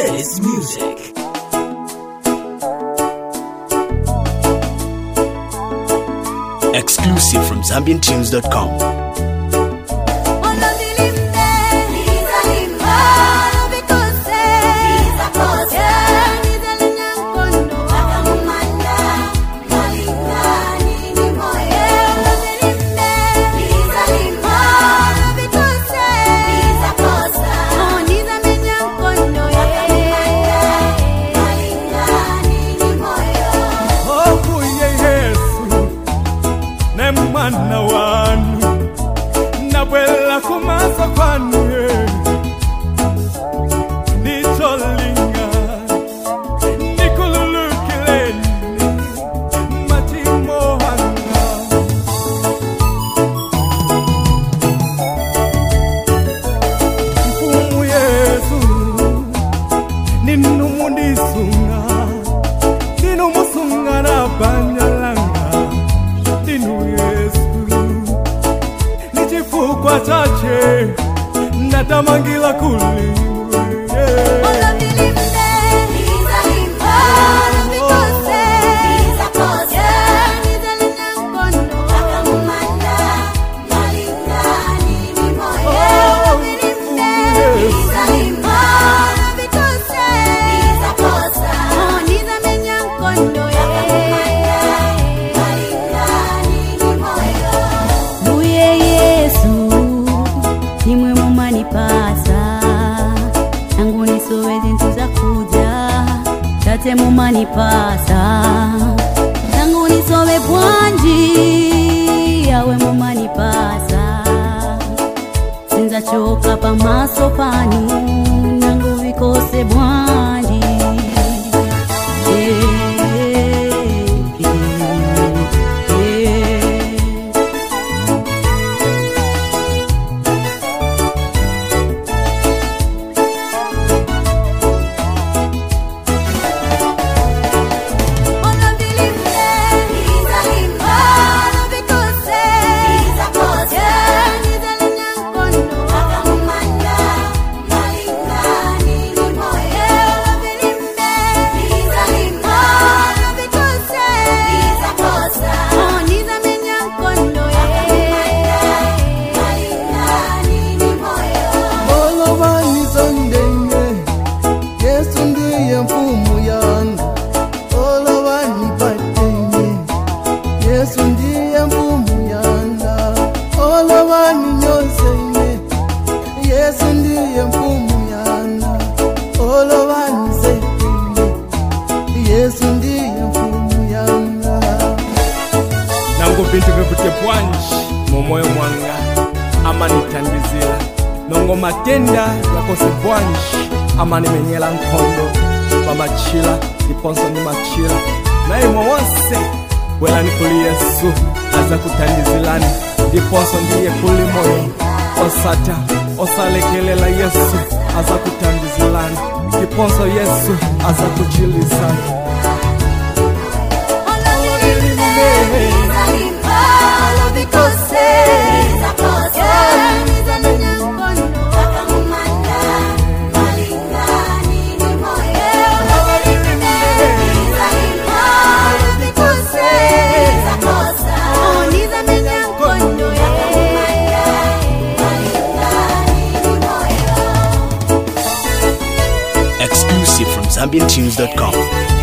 Teddy's music. Exclusive from ZambianTunes.com. Mwana wanu nabwela kumasa kwanu nitolinga nikululukileni matimohanga mfumu Yesu ninumudisunga ninumusunga na banyalanga ninu kwa chache natamangila kuli tate mumanipasa tangu nisowe bwanji yawe mumanipasa sinza choka pamaso panu nangu vikose bwanji nangu bintu vekute bwanji momoyo mwanga amanitandizila nongo matenda yakose bwanji amanimenyela nkondo pamachila iponso ni machila naye mwonse wela nikuli Yesu aza kutandizilani iponso ndiye kuli moyo osata osalekelela Yesu aza kutandizilani iponso Yesu aza kuchilizani Exclusive from ZambianTunes.com.